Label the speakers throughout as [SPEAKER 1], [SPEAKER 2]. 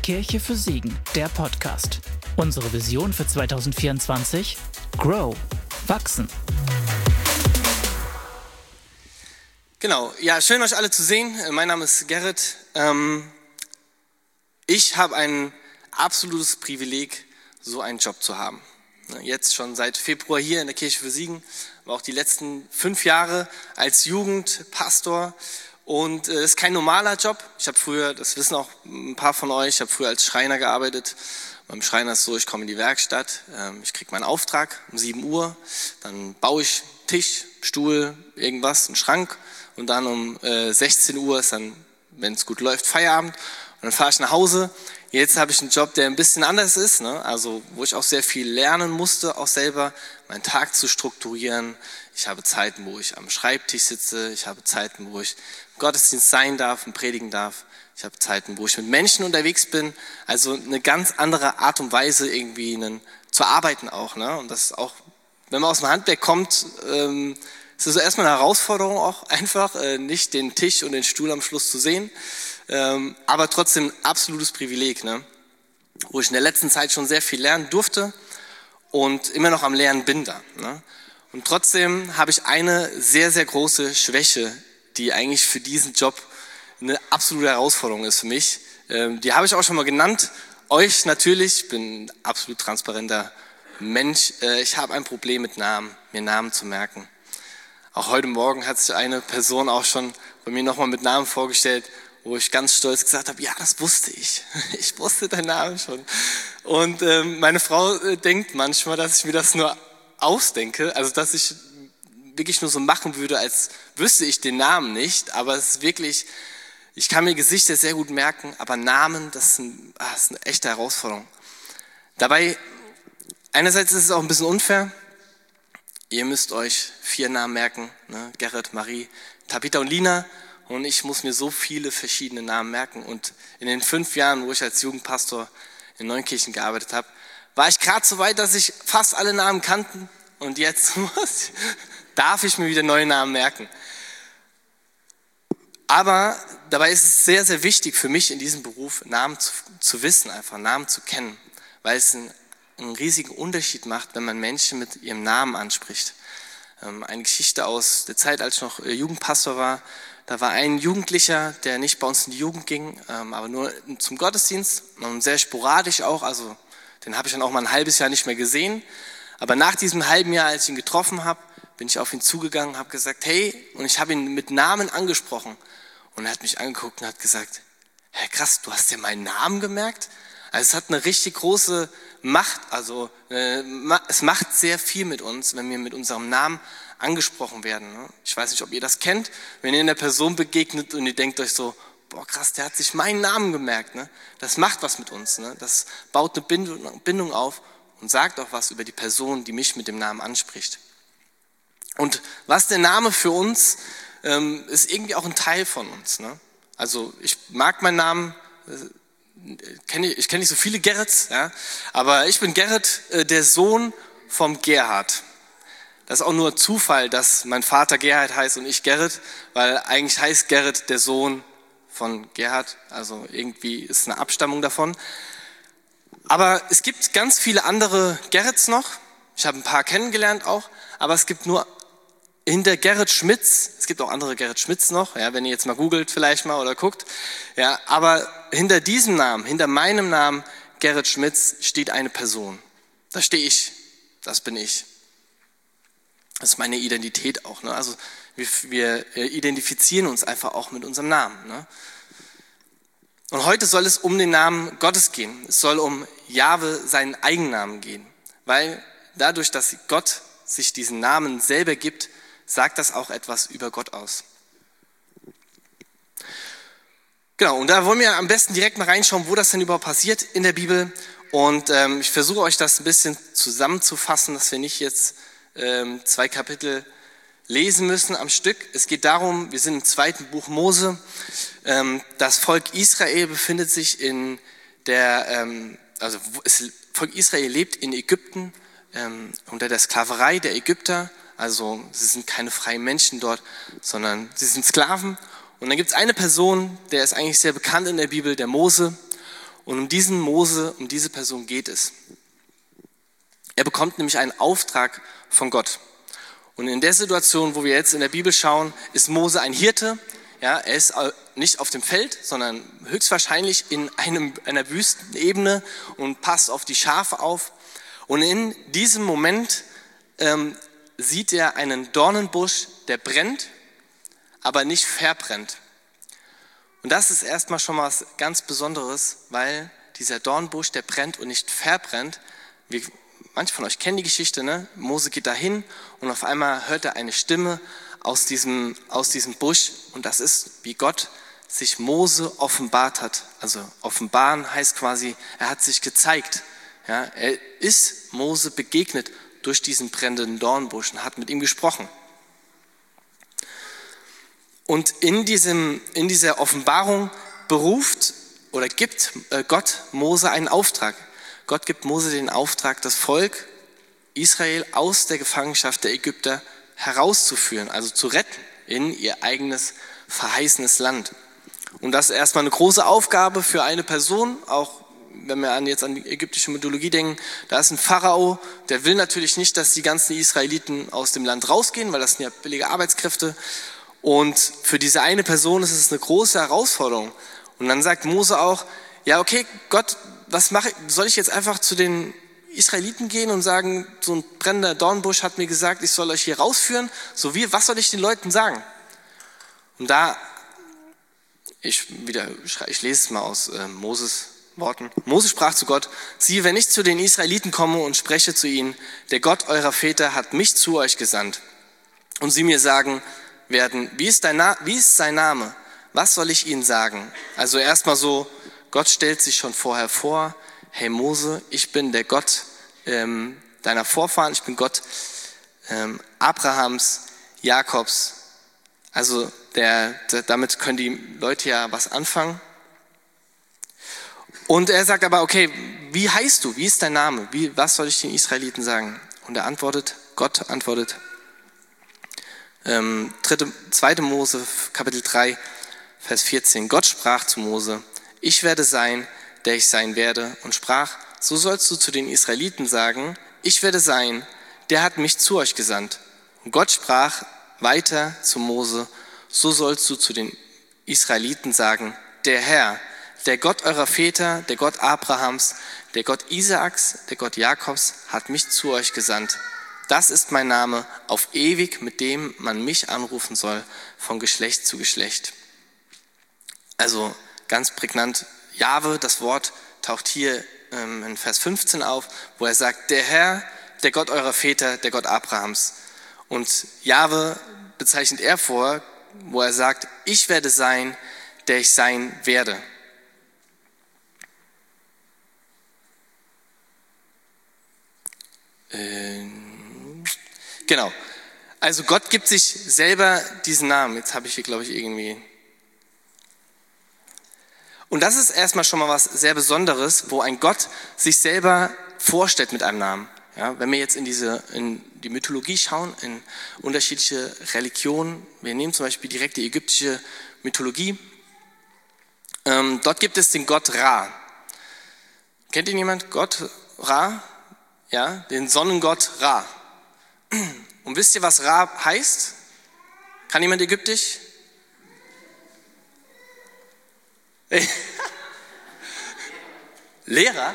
[SPEAKER 1] Kirche für Siegen, der Podcast. Unsere Vision für 2024? Grow. Wachsen.
[SPEAKER 2] Genau, ja, schön euch alle zu sehen. Mein Name ist Gerrit. Ich habe ein absolutes Privileg, so einen Job zu haben. Jetzt schon seit Februar hier in der Kirche für Siegen, aber auch die letzten 5 Jahre als Jugendpastor. Und es ist kein normaler Job. Ich habe früher, das wissen auch ein paar von euch, ich habe früher als Schreiner gearbeitet. Beim Schreiner ist es so, ich komme in die Werkstatt, ich kriege meinen Auftrag um 7 Uhr, dann baue ich Tisch, Stuhl, irgendwas, einen Schrank und dann um 16 Uhr ist dann, wenn es gut läuft, Feierabend und dann fahre ich nach Hause. Jetzt habe ich einen Job, der ein bisschen anders ist, ne? Also wo ich auch sehr viel lernen musste, auch selber meinen Tag zu strukturieren. Ich habe Zeiten, wo ich am Schreibtisch sitze, ich habe Zeiten, wo ich im Gottesdienst sein darf und predigen darf. Ich habe Zeiten, wo ich mit Menschen unterwegs bin, also eine ganz andere Art und Weise irgendwie zu arbeiten auch, ne? Und das ist auch, wenn man aus dem Handwerk kommt, ist es erstmal eine Herausforderung auch einfach, nicht den Tisch und den Stuhl am Schluss zu sehen, aber trotzdem ein absolutes Privileg, ne? Wo ich in der letzten Zeit schon sehr viel lernen durfte und immer noch am Lernen bin da, ne? Und trotzdem habe ich eine sehr, sehr große Schwäche, die eigentlich für diesen Job eine absolute Herausforderung ist für mich. Die habe ich auch schon mal genannt. Euch natürlich, ich bin ein absolut transparenter Mensch. Ich habe ein Problem mit Namen, mir Namen zu merken. Auch heute Morgen hat sich eine Person auch schon bei mir nochmal mit Namen vorgestellt, wo ich ganz stolz gesagt habe, ja, das wusste ich. Ich wusste deinen Namen schon. Und meine Frau denkt manchmal, dass ich mir das nur ausdenke, also dass ich wirklich nur so machen würde, als wüsste ich den Namen nicht, aber es ist wirklich, ich kann mir Gesichter sehr gut merken, aber Namen, das ist eine echte Herausforderung. Dabei, einerseits ist es auch ein bisschen unfair, ihr müsst euch 4 Namen merken, ne? Gerrit, Marie, Tabitha und Lina, und ich muss mir so viele verschiedene Namen merken. Und in den 5 Jahren, wo ich als Jugendpastor in Neunkirchen gearbeitet habe, war ich gerade so weit, dass ich fast alle Namen kannte. Und jetzt darf ich mir wieder neue Namen merken. Aber dabei ist es sehr, sehr wichtig für mich in diesem Beruf, Namen zu wissen, einfach Namen zu kennen. Weil es einen riesigen Unterschied macht, wenn man Menschen mit ihrem Namen anspricht. Eine Geschichte aus der Zeit, als ich noch Jugendpastor war. Da war ein Jugendlicher, der nicht bei uns in die Jugend ging, aber nur zum Gottesdienst und sehr sporadisch auch. Also den habe ich dann auch mal ein halbes Jahr nicht mehr gesehen. Aber nach diesem halben Jahr, als ich ihn getroffen habe, bin ich auf ihn zugegangen, habe gesagt, hey, und ich habe ihn mit Namen angesprochen. Und er hat mich angeguckt und hat gesagt, hey, krass, du hast dir meinen Namen gemerkt? Also es hat eine richtig große Macht, also es macht sehr viel mit uns, wenn wir mit unserem Namen angesprochen werden. Ne? Ich weiß nicht, ob ihr das kennt, wenn ihr einer Person begegnet und ihr denkt euch so, boah krass, der hat sich meinen Namen gemerkt. Ne? Das macht was mit uns, ne? Das baut eine Bindung auf und sagt auch was über die Person, die mich mit dem Namen anspricht. Und was der Name für uns ist irgendwie auch ein Teil von uns. Ne? Also ich mag meinen Namen, ich kenne nicht so viele Gerrits, ja? Aber ich bin Gerrit, der Sohn vom Gerhard. Das ist auch nur Zufall, dass mein Vater Gerhard heißt und ich Gerrit, weil eigentlich heißt Gerrit der Sohn von Gerhard, also irgendwie ist eine Abstammung davon. Aber es gibt ganz viele andere Gerrits noch, ich habe ein paar kennengelernt auch, aber es gibt nur hinter Gerrit Schmitz, es gibt auch andere Gerrit Schmitz noch, ja, wenn ihr jetzt mal googelt vielleicht mal oder guckt, ja, aber hinter diesem Namen, hinter meinem Namen Gerrit Schmitz steht eine Person. Da stehe ich, das bin ich. Das ist meine Identität auch, ne? Also wir identifizieren uns einfach auch mit unserem Namen, ne? Und heute soll es um den Namen Gottes gehen. Es soll um Jahwe, seinen Eigennamen gehen, weil dadurch, dass Gott sich diesen Namen selber gibt, sagt das auch etwas über Gott aus. Genau, und da wollen wir am besten direkt mal reinschauen, wo das denn überhaupt passiert in der Bibel. Und ich versuche euch das ein bisschen zusammenzufassen, dass wir nicht jetzt 2 Kapitel lesen müssen am Stück. Es geht darum, wir sind im 2. Buch Mose. Das Volk Israel befindet sich in Volk Israel lebt in Ägypten unter der Sklaverei der Ägypter. Also sie sind keine freien Menschen dort, sondern sie sind Sklaven. Und dann gibt es eine Person, der ist eigentlich sehr bekannt in der Bibel, der Mose. Und um diesen Mose, um diese Person geht es. Er bekommt nämlich einen Auftrag von Gott. Und in der Situation, wo wir jetzt in der Bibel schauen, ist Mose ein Hirte. Ja, er ist nicht auf dem Feld, sondern höchstwahrscheinlich in einer Wüstenebene und passt auf die Schafe auf. Und in diesem Moment sieht er einen Dornenbusch, der brennt, aber nicht verbrennt. Und das ist erstmal schon mal was ganz Besonderes, weil dieser Dornbusch, der brennt und nicht verbrennt. Manche von euch kennen die Geschichte, ne? Mose geht dahin und auf einmal hört er eine Stimme aus diesem Busch. Und das ist, wie Gott sich Mose offenbart hat. Also offenbaren heißt quasi, er hat sich gezeigt. Ja, er ist Mose begegnet durch diesen brennenden Dornbusch und hat mit ihm gesprochen. Und in dieser Offenbarung beruft oder gibt Gott Mose einen Auftrag. Gott gibt Mose den Auftrag, das Volk Israel aus der Gefangenschaft der Ägypter herauszuführen, also zu retten in ihr eigenes verheißenes Land. Und das ist erstmal eine große Aufgabe für eine Person, auch wenn wir jetzt an die ägyptische Mythologie denken. Da ist ein Pharao, der will natürlich nicht, dass die ganzen Israeliten aus dem Land rausgehen, weil das sind ja billige Arbeitskräfte. Und für diese eine Person ist es eine große Herausforderung. Und dann sagt Mose auch, ja okay, Gott, was mache ich? Soll ich jetzt einfach zu den Israeliten gehen und sagen, so ein brennender Dornbusch hat mir gesagt, ich soll euch hier rausführen? Was soll ich den Leuten sagen? Und da, ich lese es mal aus Moses Worten. Mose sprach zu Gott, siehe, wenn ich zu den Israeliten komme und spreche zu ihnen, der Gott eurer Väter hat mich zu euch gesandt. Und sie mir sagen werden, wie ist sein Name? Was soll ich ihnen sagen? Also erstmal so, Gott stellt sich schon vorher vor, hey Mose, ich bin der Gott deiner Vorfahren, ich bin Gott Abrahams, Jakobs. Also damit können die Leute ja was anfangen. Und er sagt aber, okay, wie heißt du? Wie ist dein Name? Was soll ich den Israeliten sagen? Und Gott antwortet, 2. Mose, Kapitel 3, Vers 14. Gott sprach zu Mose, ich werde sein, der ich sein werde, und sprach, so sollst du zu den Israeliten sagen, ich werde sein, der hat mich zu euch gesandt. Und Gott sprach weiter zu Mose, so sollst du zu den Israeliten sagen, der Herr, der Gott eurer Väter, der Gott Abrahams, der Gott Isaaks, der Gott Jakobs, hat mich zu euch gesandt. Das ist mein Name auf ewig, mit dem man mich anrufen soll, von Geschlecht zu Geschlecht. Also ganz prägnant, Jahwe, das Wort taucht hier in Vers 15 auf, wo er sagt, der Herr, der Gott eurer Väter, der Gott Abrahams. Und Jahwe bezeichnet er vor, wo er sagt, ich werde sein, der ich sein werde. Genau. Also Gott gibt sich selber diesen Namen. Jetzt habe ich hier, glaube ich, irgendwie. Und das ist erstmal schon mal was sehr Besonderes, wo ein Gott sich selber vorstellt mit einem Namen. Ja, wenn wir jetzt in die Mythologie schauen, in unterschiedliche Religionen, wir nehmen zum Beispiel direkt die ägyptische Mythologie, dort gibt es den Gott Ra. Kennt ihn jemand? Gott Ra? Ja, den Sonnengott Ra. Und wisst ihr, was Ra heißt? Kann jemand Ägyptisch? Lehrer?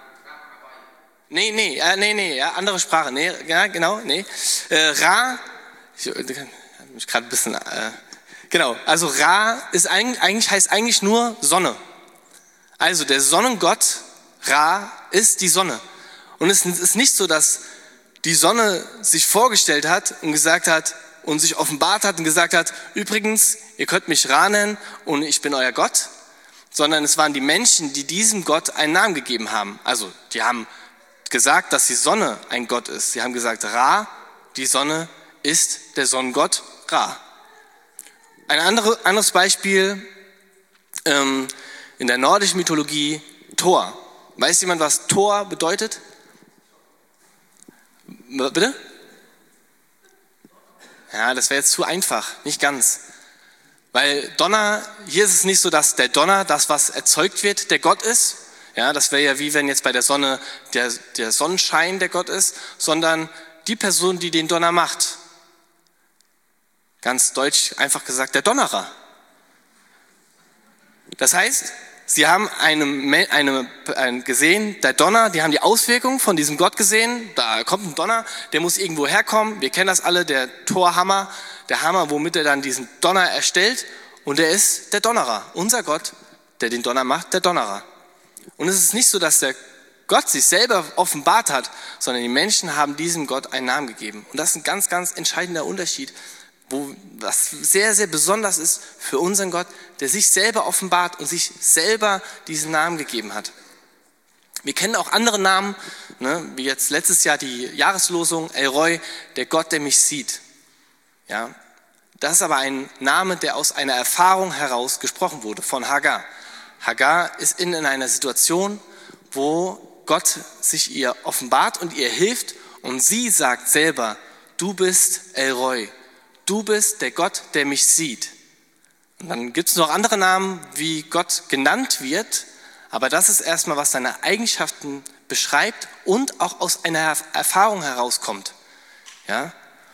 [SPEAKER 2] Nee, ja, andere Sprache. Nee, ja, genau, nee. Ra, ich habe mich gerade ein bisschen, genau, also Ra heißt eigentlich nur Sonne. Also der Sonnengott Ra ist die Sonne. Und es ist nicht so, dass die Sonne sich vorgestellt hat und gesagt hat und sich offenbart hat und gesagt hat, übrigens, ihr könnt mich Ra nennen und ich bin euer Gott, sondern es waren die Menschen, die diesem Gott einen Namen gegeben haben. Also die haben gesagt, dass die Sonne ein Gott ist. Sie haben gesagt, Ra, die Sonne, ist der Sonnengott Ra. Ein anderes Beispiel in der nordischen Mythologie, Thor. Weiß jemand, was Thor bedeutet? Bitte? Ja, das wäre jetzt zu einfach, nicht ganz. Weil Donner, hier ist es nicht so, dass der Donner, das was erzeugt wird, der Gott ist. Ja, das wäre ja wie wenn jetzt bei der Sonne der Sonnenschein der Gott ist, sondern die Person, die den Donner macht. Ganz deutsch einfach gesagt, der Donnerer. Das heißt, sie haben einen gesehen, der Donner, die haben die Auswirkungen von diesem Gott gesehen, da kommt ein Donner, der muss irgendwo herkommen, wir kennen das alle, der Torhammer, der Hammer, womit er dann diesen Donner erstellt, und er ist der Donnerer, unser Gott, der den Donner macht, der Donnerer. Und es ist nicht so, dass der Gott sich selber offenbart hat, sondern die Menschen haben diesem Gott einen Namen gegeben. Und das ist ein ganz, ganz entscheidender Unterschied, was sehr, sehr besonders ist für unseren Gott, der sich selber offenbart und sich selber diesen Namen gegeben hat. Wir kennen auch andere Namen, wie jetzt letztes Jahr die Jahreslosung, El Roi, der Gott, der mich sieht. Ja, das ist aber ein Name, der aus einer Erfahrung heraus gesprochen wurde, von Hagar. Hagar ist in einer Situation, wo Gott sich ihr offenbart und ihr hilft, und sie sagt selber, du bist El Roi, du bist der Gott, der mich sieht. Und dann gibt es noch andere Namen, wie Gott genannt wird, aber das ist erstmal, was seine Eigenschaften beschreibt und auch aus einer Erfahrung herauskommt. Ja?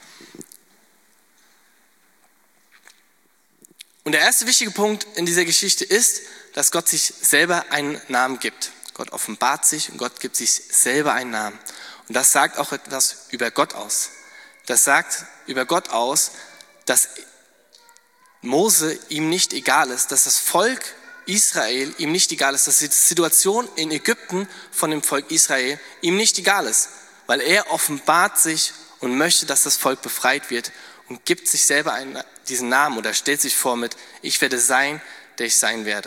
[SPEAKER 2] Und der erste wichtige Punkt in dieser Geschichte ist, dass Gott sich selber einen Namen gibt. Gott offenbart sich und Gott gibt sich selber einen Namen. Und das sagt auch etwas über Gott aus. Das sagt über Gott aus, dass Mose ihm nicht egal ist, dass das Volk Israel ihm nicht egal ist, dass die Situation in Ägypten von dem Volk Israel ihm nicht egal ist, weil er offenbart sich und möchte, dass das Volk befreit wird und gibt sich selber diesen Namen oder stellt sich vor mit, ich werde sein, der ich sein werde.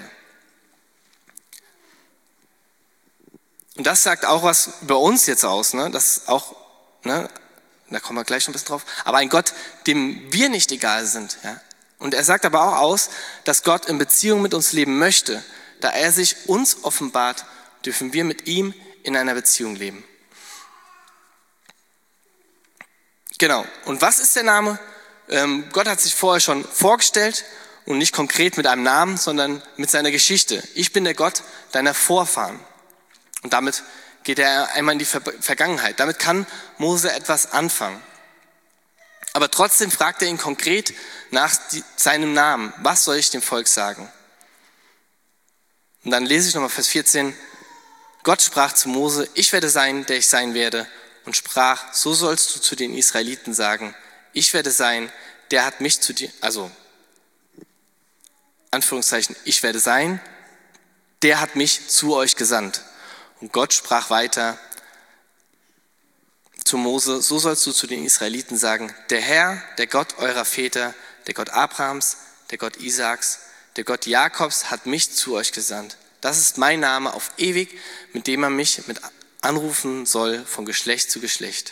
[SPEAKER 2] Und das sagt auch was über uns jetzt aus, das auch, da kommen wir gleich noch ein bisschen drauf, aber ein Gott, dem wir nicht egal sind. Ja? Und er sagt aber auch aus, dass Gott in Beziehung mit uns leben möchte. Da er sich uns offenbart, dürfen wir mit ihm in einer Beziehung leben. Genau, und was ist der Name? Gott hat sich vorher schon vorgestellt und nicht konkret mit einem Namen, sondern mit seiner Geschichte. Ich bin der Gott deiner Vorfahren. Und damit geht er einmal in die Vergangenheit. Damit kann Mose etwas anfangen. Aber trotzdem fragt er ihn konkret nach seinem Namen. Was soll ich dem Volk sagen? Und dann lese ich nochmal Vers 14. Gott sprach zu Mose, ich werde sein, der ich sein werde. Und sprach, so sollst du zu den Israeliten sagen, ich werde sein, der hat mich zu dir, also Anführungszeichen, ich werde sein, der hat mich zu euch gesandt. Und Gott sprach weiter zu Mose, so sollst du zu den Israeliten sagen, der Herr, der Gott eurer Väter, der Gott Abrahams, der Gott Isaaks, der Gott Jakobs hat mich zu euch gesandt. Das ist mein Name auf ewig, mit dem man mich mit anrufen soll von Geschlecht zu Geschlecht.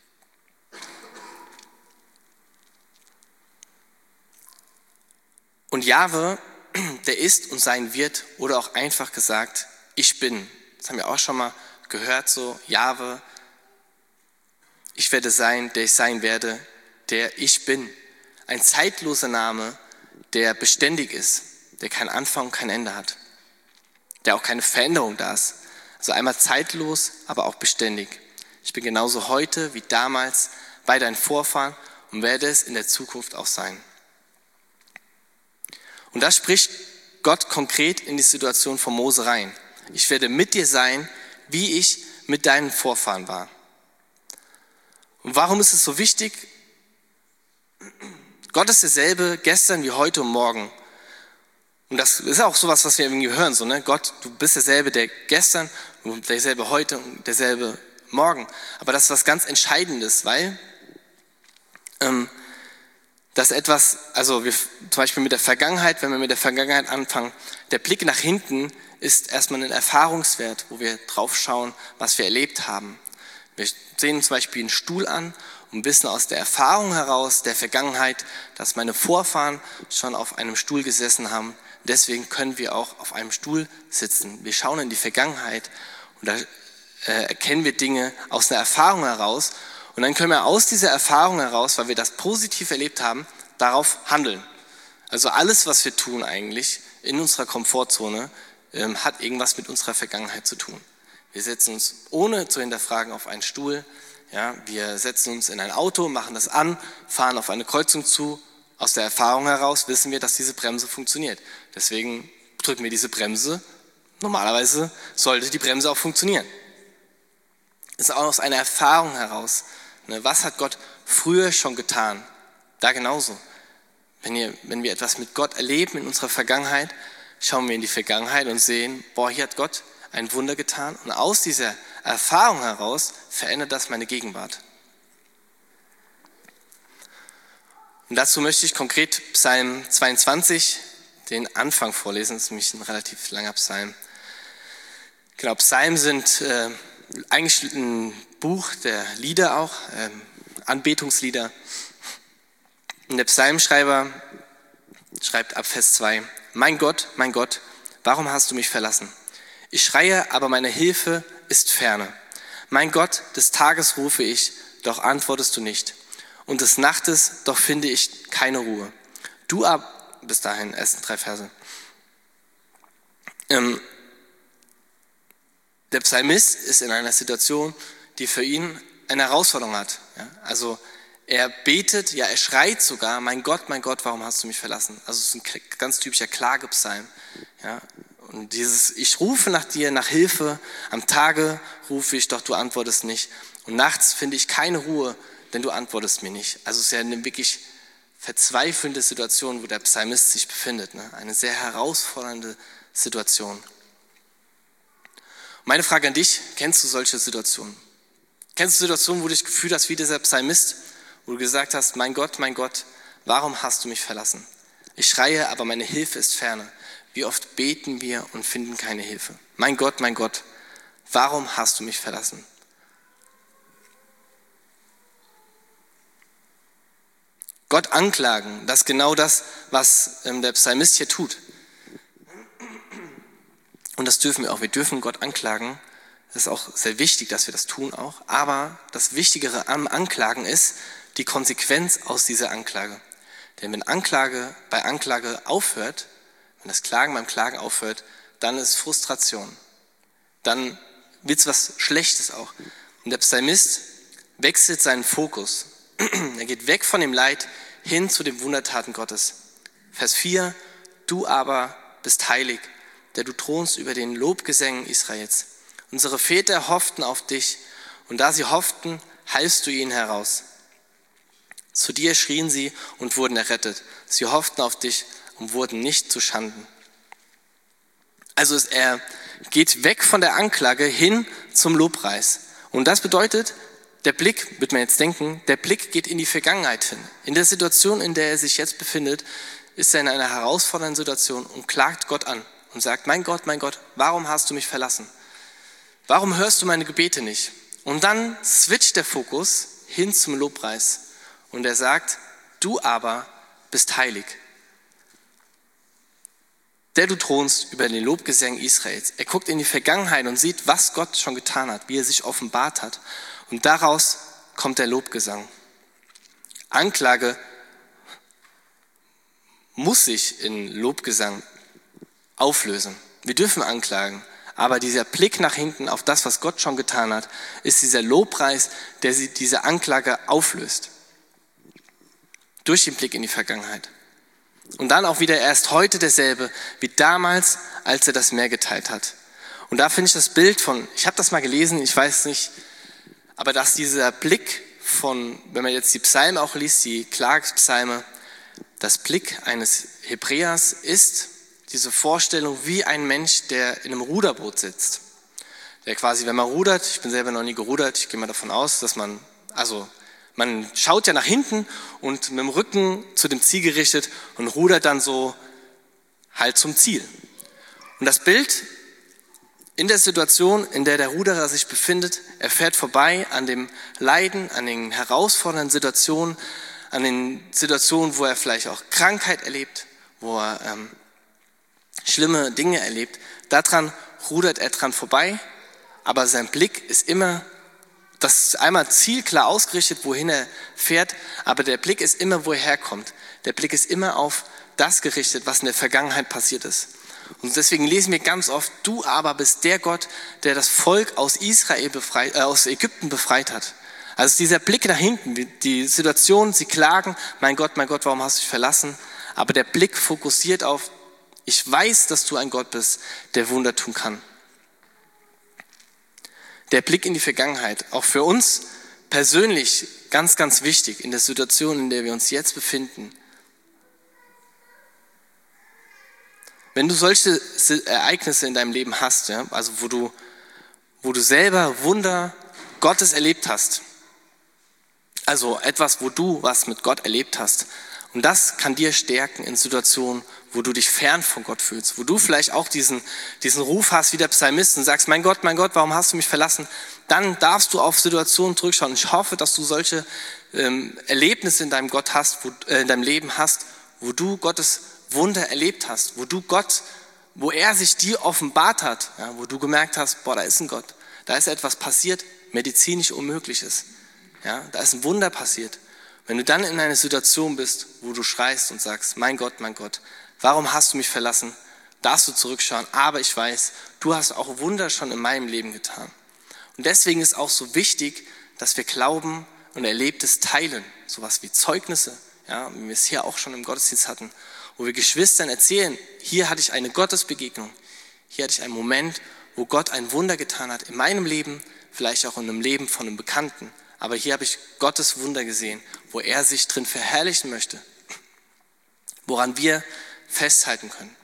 [SPEAKER 2] Und Jahwe, der ist und sein wird, oder auch einfach gesagt, ich bin. Das haben wir auch schon mal gehört, so Jahwe, ich werde sein, der ich sein werde, der ich bin. Ein zeitloser Name, der beständig ist, der keinen Anfang und kein Ende hat, der auch keine Veränderung da ist. Also einmal zeitlos, aber auch beständig. Ich bin genauso heute wie damals bei deinen Vorfahren und werde es in der Zukunft auch sein. Und das spricht Gott konkret in die Situation von Mose rein. Ich werde mit dir sein, wie ich mit deinen Vorfahren war. Und warum ist es so wichtig? Gott ist derselbe gestern wie heute und morgen. Und das ist auch sowas, was wir irgendwie hören. So, Gott, du bist derselbe, der gestern, derselbe heute und derselbe morgen. Aber das ist was ganz Entscheidendes, weil das etwas, also wir, zum Beispiel mit der Vergangenheit, wenn wir mit der Vergangenheit anfangen, der Blick nach hinten ist erstmal ein Erfahrungswert, wo wir drauf schauen, was wir erlebt haben. Wir sehen zum Beispiel einen Stuhl an und wissen aus der Erfahrung heraus, der Vergangenheit, dass meine Vorfahren schon auf einem Stuhl gesessen haben. Deswegen können wir auch auf einem Stuhl sitzen. Wir schauen in die Vergangenheit und da erkennen wir Dinge aus einer Erfahrung heraus. Und dann können wir aus dieser Erfahrung heraus, weil wir das positiv erlebt haben, darauf handeln. Also alles, was wir tun eigentlich in unserer Komfortzone, hat irgendwas mit unserer Vergangenheit zu tun. Wir setzen uns ohne zu hinterfragen auf einen Stuhl. Ja, wir setzen uns in ein Auto, machen das an, fahren auf eine Kreuzung zu. Aus der Erfahrung heraus wissen wir, dass diese Bremse funktioniert. Deswegen drücken wir diese Bremse. Normalerweise sollte die Bremse auch funktionieren. Es ist auch aus einer Erfahrung heraus. Was hat Gott früher schon getan? Da genauso. Wenn wir etwas mit Gott erleben in unserer Vergangenheit, schauen wir in die Vergangenheit und sehen, hier hat Gott ein Wunder getan. Und aus dieser Erfahrung heraus verändert das meine Gegenwart. Und dazu möchte ich konkret Psalm 22, den Anfang vorlesen. Das ist nämlich ein relativ langer Psalm. Genau, Psalmen sind eigentlich ein Buch der Lieder auch, Anbetungslieder. Und der Psalmschreiber schreibt ab Vers 2, mein Gott, warum hast du mich verlassen? Ich schreie, aber meine Hilfe ist ferne. Mein Gott, des Tages rufe ich, doch antwortest du nicht. Und des Nachtes, doch finde ich keine Ruhe. Bis dahin, ersten 3 Verse. Der Psalmist ist in einer Situation, die für ihn eine Herausforderung hat. Ja? Also er betet, ja er schreit sogar, mein Gott, warum hast du mich verlassen? Also es ist ein ganz typischer Klagepsalm. Ja? Und dieses, ich rufe nach dir, nach Hilfe, am Tage rufe ich, doch du antwortest nicht. Und nachts finde ich keine Ruhe, denn du antwortest mir nicht. Also es ist ja eine wirklich verzweifelnde Situation, wo der Psalmist sich befindet. Ne? Eine sehr herausfordernde Situation. Meine Frage an dich, kennst du solche Situationen? Kennst du Situationen, wo du dich gefühlt hast wie dieser Psalmist, wo du gesagt hast, mein Gott, warum hast du mich verlassen? Ich schreie, aber meine Hilfe ist ferne. Wie oft beten wir und finden keine Hilfe? Mein Gott, warum hast du mich verlassen? Gott anklagen, das ist genau das, was der Psalmist hier tut. Und das dürfen wir auch. Wir dürfen Gott anklagen. Das ist auch sehr wichtig, dass wir das tun auch. Aber das Wichtigere am Anklagen ist die Konsequenz aus dieser Anklage. Denn wenn Anklage bei Anklage aufhört, wenn das Klagen beim Klagen aufhört, dann ist Frustration. Dann wird es was Schlechtes auch. Und der Psalmist wechselt seinen Fokus. Er geht weg von dem Leid hin zu den Wundertaten Gottes. Vers 4, du aber bist heilig, der du thronst über den Lobgesängen Israels. Unsere Väter hofften auf dich, und da sie hofften, halfst du ihnen heraus. Zu dir schrien sie und wurden errettet. Sie hofften auf dich und wurden nicht zu Schanden. Also er geht weg von der Anklage hin zum Lobpreis. Und das bedeutet, der Blick, wird man jetzt denken, der Blick geht in die Vergangenheit hin. In der Situation, in der er sich jetzt befindet, ist er in einer herausfordernden Situation und klagt Gott an und sagt, mein Gott, warum hast du mich verlassen? Warum hörst du meine Gebete nicht? Und dann switcht der Fokus hin zum Lobpreis und er sagt, du aber bist heilig, der du thronst über den Lobgesängen Israels. Er guckt in die Vergangenheit und sieht, was Gott schon getan hat, wie er sich offenbart hat. Und daraus kommt der Lobgesang. Anklage muss sich in Lobgesang auflösen. Wir dürfen anklagen, aber dieser Blick nach hinten auf das, was Gott schon getan hat, ist dieser Lobpreis, der diese Anklage auflöst. Durch den Blick in die Vergangenheit. Und dann auch wieder erst heute derselbe wie damals, als er das Meer geteilt hat. Und da finde ich das Bild von, ich habe das mal gelesen, ich weiß nicht, aber dass dieser Blick von, wenn man jetzt die Psalme auch liest, die Klagepsalme, das Blick eines Hebräers ist diese Vorstellung wie ein Mensch, der in einem Ruderboot sitzt. Der quasi, wenn man rudert, ich bin selber noch nie gerudert, ich gehe mal davon aus, dass man schaut ja nach hinten und mit dem Rücken zu dem Ziel gerichtet und rudert dann so halt zum Ziel. Und das Bild in der Situation, in der der Ruderer sich befindet, er fährt vorbei an dem Leiden, an den herausfordernden Situationen, an den Situationen, wo er vielleicht auch Krankheit erlebt, wo er schlimme Dinge erlebt. Daran rudert er dran vorbei, aber sein Blick ist immer, das ist einmal zielklar ausgerichtet, wohin er fährt, aber der Blick ist immer, wo er herkommt. Der Blick ist immer auf das gerichtet, was in der Vergangenheit passiert ist. Und deswegen lesen wir ganz oft, du aber bist der Gott, der das Volk aus aus Ägypten befreit hat. Also dieser Blick nach hinten, die Situation, sie klagen, mein Gott, warum hast du mich verlassen? Aber der Blick fokussiert auf, ich weiß, dass du ein Gott bist, der Wunder tun kann. Der Blick in die Vergangenheit, auch für uns persönlich ganz, ganz wichtig in der Situation, in der wir uns jetzt befinden. Wenn du solche Ereignisse in deinem Leben hast, ja, also wo du selber Wunder Gottes erlebt hast, also etwas, wo du was mit Gott erlebt hast, und das kann dir stärken in Situationen, wo du dich fern von Gott fühlst, wo du vielleicht auch diesen Ruf hast wie der Psalmist und sagst, mein Gott, warum hast du mich verlassen? Dann darfst du auf Situationen zurückschauen. Ich hoffe, dass du solche Erlebnisse in deinem in deinem Leben hast, wo du Gottes Wunder erlebt hast, wo er sich dir offenbart hat, ja, wo du gemerkt hast, da ist ein Gott, da ist etwas passiert, medizinisch Unmögliches. Ja, da ist ein Wunder passiert. Wenn du dann in einer Situation bist, wo du schreist und sagst, mein Gott, warum hast du mich verlassen? Darfst du zurückschauen, aber ich weiß, du hast auch Wunder schon in meinem Leben getan. Und deswegen ist auch so wichtig, dass wir Glauben und Erlebtes teilen, sowas wie Zeugnisse, ja, wie wir es hier auch schon im Gottesdienst hatten, wo wir Geschwistern erzählen, hier hatte ich eine Gottesbegegnung, hier hatte ich einen Moment, wo Gott ein Wunder getan hat in meinem Leben, vielleicht auch in einem Leben von einem Bekannten, aber hier habe ich Gottes Wunder gesehen, wo er sich drin verherrlichen möchte, woran wir festhalten können.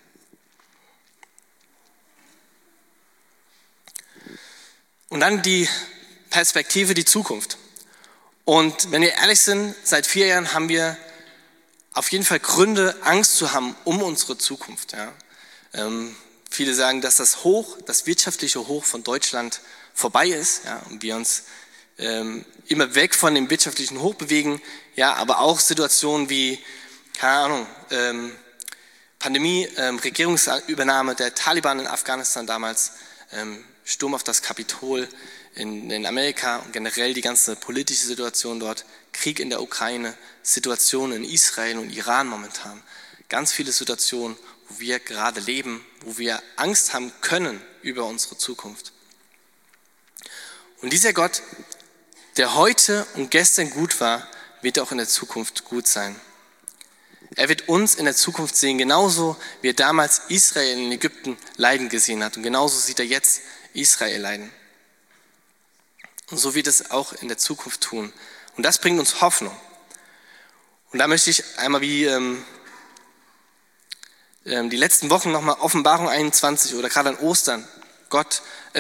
[SPEAKER 2] Und dann die Perspektive, die Zukunft. Und wenn wir ehrlich sind, seit 4 Jahren haben wir auf jeden Fall Gründe, Angst zu haben um unsere Zukunft. Ja. Viele sagen, dass das wirtschaftliche Hoch von Deutschland vorbei ist, ja, und wir uns immer weg von dem wirtschaftlichen Hoch bewegen, ja, aber auch Situationen wie, keine Ahnung, Pandemie, Regierungsübernahme der Taliban in Afghanistan damals, Sturm auf das Kapitol in Amerika und generell die ganze politische Situation dort, Krieg in der Ukraine, Situationen in Israel und Iran momentan. Ganz viele Situationen, wo wir gerade leben, wo wir Angst haben können über unsere Zukunft. Und dieser Gott, der heute und gestern gut war, wird auch in der Zukunft gut sein. Er wird uns in der Zukunft sehen, genauso wie er damals Israel in Ägypten leiden gesehen hat. Und genauso sieht er jetzt Israel leiden. Und so wird es auch in der Zukunft tun. Und das bringt uns Hoffnung. Und da möchte ich einmal wie die letzten Wochen nochmal Offenbarung 21 oder gerade an Ostern, Gott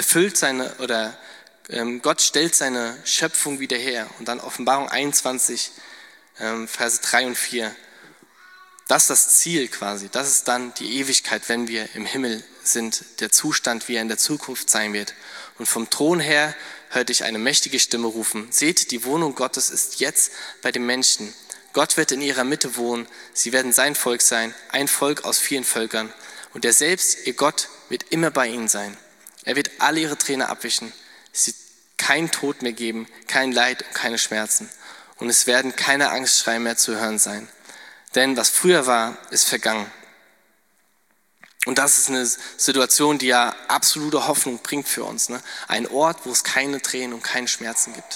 [SPEAKER 2] Gott stellt seine Schöpfung wieder her. Und dann Offenbarung 21, Verse 3 und 4. Das ist das Ziel quasi. Das ist dann die Ewigkeit, wenn wir im Himmel sind. Der Zustand, wie er in der Zukunft sein wird. Und vom Thron her hörte ich eine mächtige Stimme rufen. Seht, die Wohnung Gottes ist jetzt bei den Menschen. Gott wird in ihrer Mitte wohnen. Sie werden sein Volk sein, ein Volk aus vielen Völkern. Und er selbst, ihr Gott, wird immer bei ihnen sein. Er wird alle ihre Tränen abwischen. Es wird kein Tod mehr geben, kein Leid und keine Schmerzen. Und es werden keine Angstschreie mehr zu hören sein. Denn was früher war, ist vergangen. Und das ist eine Situation, die ja absolute Hoffnung bringt für uns. Ne? Ein Ort, wo es keine Tränen und keine Schmerzen gibt.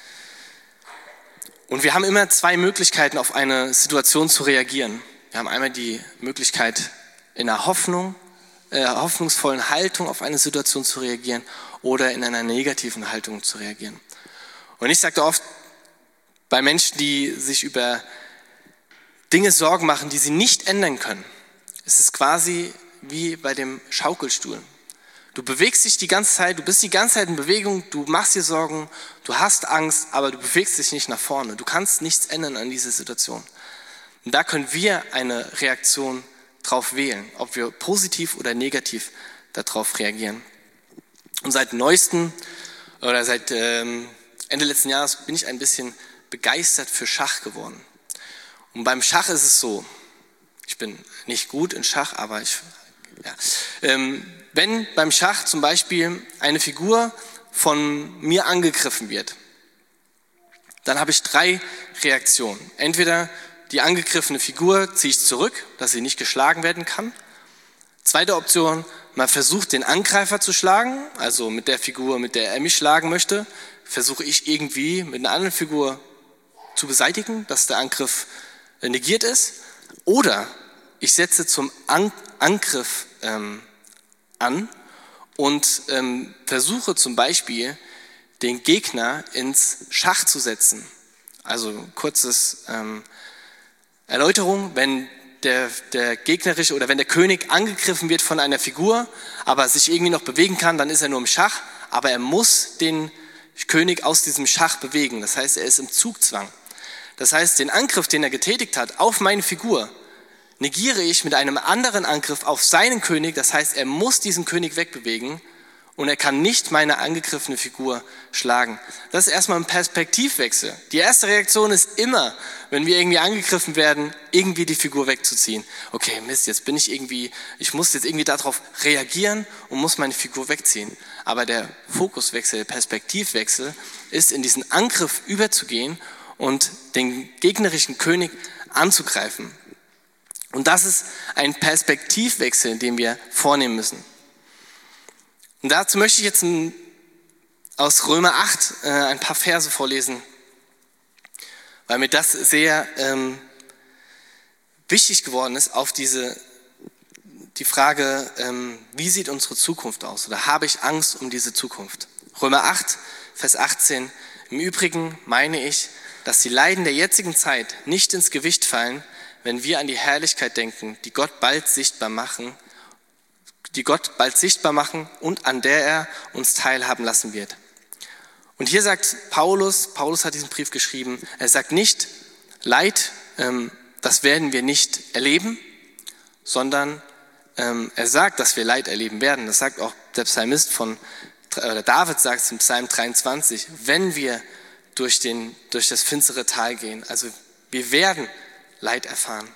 [SPEAKER 2] Und wir haben immer 2 Möglichkeiten, auf eine Situation zu reagieren. Wir haben einmal die Möglichkeit, in einer hoffnungsvollen Haltung auf eine Situation zu reagieren oder in einer negativen Haltung zu reagieren. Und ich sage oft, bei Menschen, die sich über Dinge Sorgen machen, die sie nicht ändern können, ist es quasi wie bei dem Schaukelstuhl. Du bewegst dich die ganze Zeit, du bist die ganze Zeit in Bewegung, du machst dir Sorgen, du hast Angst, aber du bewegst dich nicht nach vorne. Du kannst nichts ändern an dieser Situation. Und da können wir eine Reaktion drauf wählen, ob wir positiv oder negativ darauf reagieren. Und seit Ende letzten Jahres bin ich ein bisschen begeistert für Schach geworden. Und beim Schach ist es so, ich bin nicht gut in Schach, aber wenn beim Schach zum Beispiel eine Figur von mir angegriffen wird, dann habe ich 3 Reaktionen. Entweder die angegriffene Figur ziehe ich zurück, dass sie nicht geschlagen werden kann. Zweite Option, man versucht den Angreifer zu schlagen, also mit der Figur, mit der er mich schlagen möchte, versuche ich irgendwie mit einer anderen Figur zu beseitigen, dass der Angriff negiert ist. Oder ich setze zum Angriff an und versuche zum Beispiel den Gegner ins Schach zu setzen. Also kurzes Erläuterung, wenn der gegnerische oder wenn der König angegriffen wird von einer Figur, aber sich irgendwie noch bewegen kann, dann ist er nur im Schach, aber er muss den König aus diesem Schach bewegen. Das heißt, er ist im Zugzwang. Das heißt, den Angriff, den er getätigt hat auf meine Figur, negiere ich mit einem anderen Angriff auf seinen König. Das heißt, er muss diesen König wegbewegen und er kann nicht meine angegriffene Figur schlagen. Das ist erstmal ein Perspektivwechsel. Die erste Reaktion ist immer, wenn wir irgendwie angegriffen werden, irgendwie die Figur wegzuziehen. Okay, Mist, ich muss jetzt irgendwie darauf reagieren und muss meine Figur wegziehen. Aber der Fokuswechsel, der Perspektivwechsel ist, in diesen Angriff überzugehen und den gegnerischen König anzugreifen. Und das ist ein Perspektivwechsel, den wir vornehmen müssen. Und dazu möchte ich jetzt aus Römer 8 ein paar Verse vorlesen, weil mir das sehr wichtig geworden ist auf die Frage, wie sieht unsere Zukunft aus oder habe ich Angst um diese Zukunft? Römer 8, Vers 18. Im Übrigen meine ich, dass die Leiden der jetzigen Zeit nicht ins Gewicht fallen, wenn wir an die Herrlichkeit denken, die Gott bald sichtbar machen und an der er uns teilhaben lassen wird. Und hier sagt Paulus hat diesen Brief geschrieben, er sagt nicht, Leid, das werden wir nicht erleben, sondern er sagt, dass wir Leid erleben werden. Das sagt auch der Psalmist David sagt es im Psalm 23, wenn wir durch das finstere Tal gehen. Also wir werden Leid erfahren.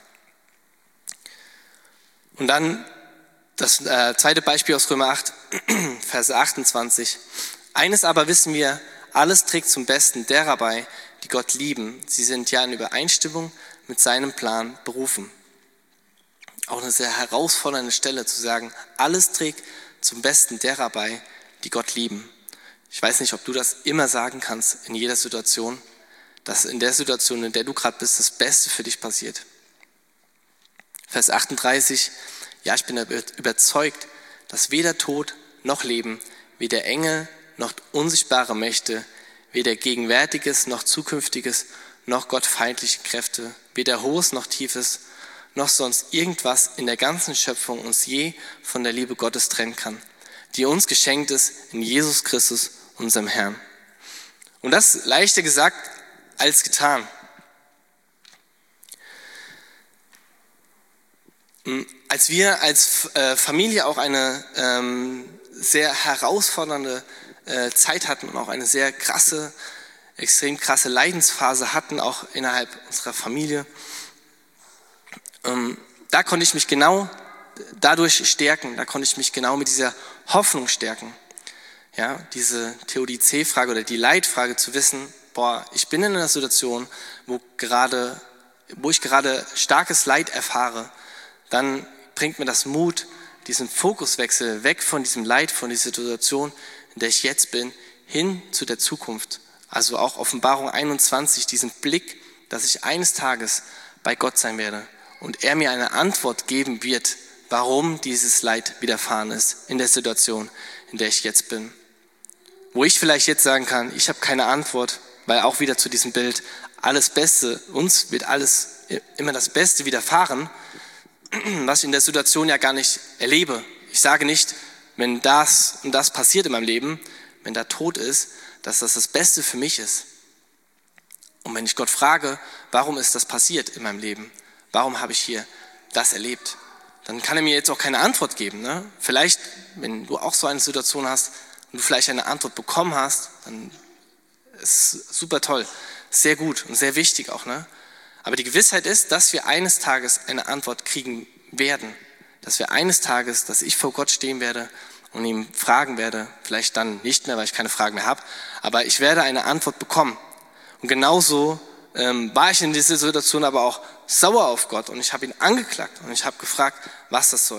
[SPEAKER 2] Und dann das zweite Beispiel aus Römer 8, Verse 28. Eines aber wissen wir, alles trägt zum Besten derer bei, die Gott lieben. Sie sind ja in Übereinstimmung mit seinem Plan berufen. Auch eine sehr herausfordernde Stelle zu sagen, alles trägt zum Besten derer bei, die Gott lieben. Ich weiß nicht, ob du das immer sagen kannst in jeder Situation, dass in der Situation, in der du gerade bist, das Beste für dich passiert. Vers 38. Ja, ich bin überzeugt, dass weder Tod noch Leben, weder Engel noch unsichtbare Mächte, weder Gegenwärtiges noch Zukünftiges, noch gottfeindliche Kräfte, weder Hohes noch Tiefes, noch sonst irgendwas in der ganzen Schöpfung uns je von der Liebe Gottes trennen kann, die uns geschenkt ist in Jesus Christus, unserem Herrn. Und das leichter gesagt als getan. Als wir als Familie auch eine sehr herausfordernde Zeit hatten und auch eine sehr extrem krasse Leidensphase hatten, auch innerhalb unserer Familie, da konnte ich mich genau dadurch stärken, da konnte ich mich genau mit dieser Hoffnung stärken. Ja, diese Theodizee-Frage oder die Leitfrage zu wissen, ich bin in einer Situation, wo ich gerade starkes Leid erfahre, dann bringt mir das Mut, diesen Fokuswechsel weg von diesem Leid, von dieser Situation, in der ich jetzt bin, hin zu der Zukunft. Also auch Offenbarung 21, diesen Blick, dass ich eines Tages bei Gott sein werde und er mir eine Antwort geben wird, warum dieses Leid widerfahren ist in der Situation, in der ich jetzt bin. Wo ich vielleicht jetzt sagen kann, ich habe keine Antwort, weil auch wieder zu diesem Bild, alles Beste, uns wird immer das Beste widerfahren, was ich in der Situation ja gar nicht erlebe. Ich sage nicht, wenn das und das passiert in meinem Leben, wenn da Tod ist, dass das Beste für mich ist. Und wenn ich Gott frage, warum ist das passiert in meinem Leben? Warum habe ich hier das erlebt? Dann kann er mir jetzt auch keine Antwort geben. Ne? Vielleicht, wenn du auch so eine Situation hast und du vielleicht eine Antwort bekommen hast, dann ist es super toll, sehr gut und sehr wichtig auch. Ne? Aber die Gewissheit ist, dass wir eines Tages eine Antwort kriegen werden. Dass ich vor Gott stehen werde und ihm fragen werde, vielleicht dann nicht mehr, weil ich keine Fragen mehr habe, aber ich werde eine Antwort bekommen. Und genauso war ich in dieser Situation aber auch sauer auf Gott und ich habe ihn angeklagt und ich habe gefragt, was das soll.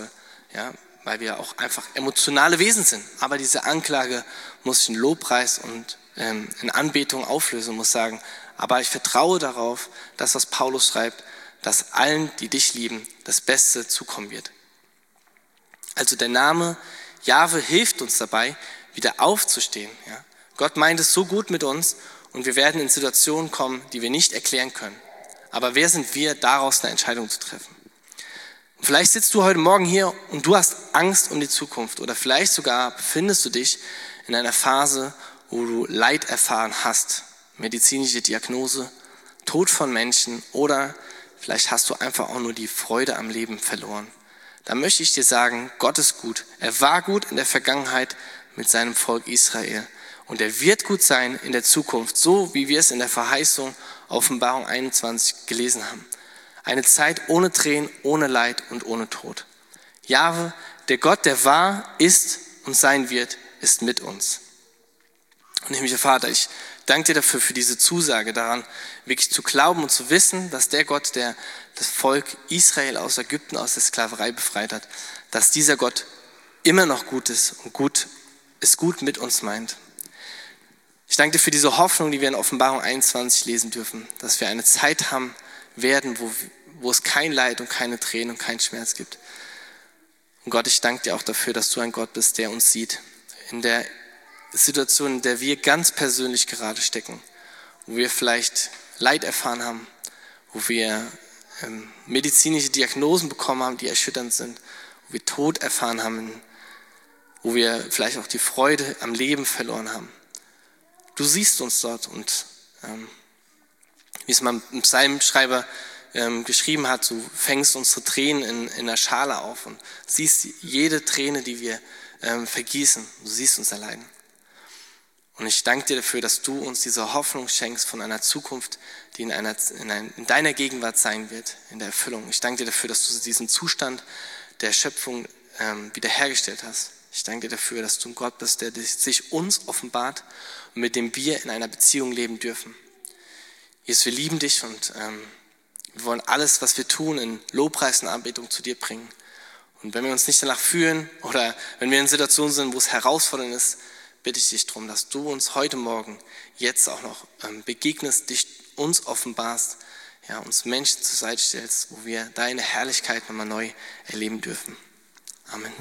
[SPEAKER 2] ja, weil wir auch einfach emotionale Wesen sind. Aber diese Anklage muss ich in Lobpreis und in Anbetung auflösen, muss sagen, aber ich vertraue darauf, dass was Paulus schreibt, dass allen, die dich lieben, das Beste zukommen wird. Also der Name Jahwe hilft uns dabei, wieder aufzustehen. Ja. Gott meint es so gut mit uns und wir werden in Situationen kommen, die wir nicht erklären können. Aber wer sind wir, daraus eine Entscheidung zu treffen? Und vielleicht sitzt du heute Morgen hier und du hast Angst um die Zukunft oder vielleicht sogar befindest du dich in einer Phase, wo du Leid erfahren hast, medizinische Diagnose, Tod von Menschen oder vielleicht hast du einfach auch nur die Freude am Leben verloren. Da möchte ich dir sagen, Gott ist gut. Er war gut in der Vergangenheit mit seinem Volk Israel und er wird gut sein in der Zukunft, so wie wir es in der Verheißung Offenbarung 21 gelesen haben. Eine Zeit ohne Tränen, ohne Leid und ohne Tod. Jahwe, der Gott, der war, ist und sein wird, ist mit uns. Und himmlischer Vater, ich danke dir dafür, für diese Zusage daran, wirklich zu glauben und zu wissen, dass der Gott, der das Volk Israel aus Ägypten, aus der Sklaverei befreit hat, dass dieser Gott immer noch gut ist und gut mit uns meint. Ich danke dir für diese Hoffnung, die wir in Offenbarung 21 lesen dürfen, dass wir eine Zeit haben werden, wo es kein Leid und keine Tränen und keinen Schmerz gibt. Und Gott, ich danke dir auch dafür, dass du ein Gott bist, der uns sieht. In der Situation, in der wir ganz persönlich gerade stecken, wo wir vielleicht Leid erfahren haben, wo wir medizinische Diagnosen bekommen haben, die erschütternd sind, wo wir Tod erfahren haben, wo wir vielleicht auch die Freude am Leben verloren haben. Du siehst uns dort und wie es mal ein Psalmschreiber geschrieben hat, du fängst unsere Tränen in einer Schale auf und siehst jede Träne, die wir vergießen. Du siehst unser Leiden. Und ich danke dir dafür, dass du uns diese Hoffnung schenkst von einer Zukunft, die in deiner Gegenwart sein wird, in der Erfüllung. Ich danke dir dafür, dass du diesen Zustand der Schöpfung wiederhergestellt hast. Ich danke dir dafür, dass du ein Gott bist, der sich uns offenbart und mit dem wir in einer Beziehung leben dürfen. Jesus, wir lieben dich und wir wollen alles, was wir tun, in Lobpreis und Anbetung zu dir bringen. Und wenn wir uns nicht danach fühlen oder wenn wir in Situationen sind, wo es herausfordernd ist, bitte ich dich darum, dass du uns heute Morgen jetzt auch noch begegnest, dich uns offenbarst, ja, uns Menschen zur Seite stellst, wo wir deine Herrlichkeit nochmal neu erleben dürfen. Amen.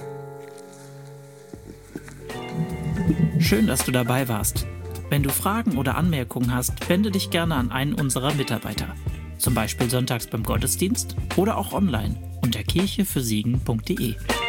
[SPEAKER 1] Schön, dass du dabei warst. Wenn du Fragen oder Anmerkungen hast, wende dich gerne an einen unserer Mitarbeiter. Zum Beispiel sonntags beim Gottesdienst oder auch online unter kirchefürsiegen.de.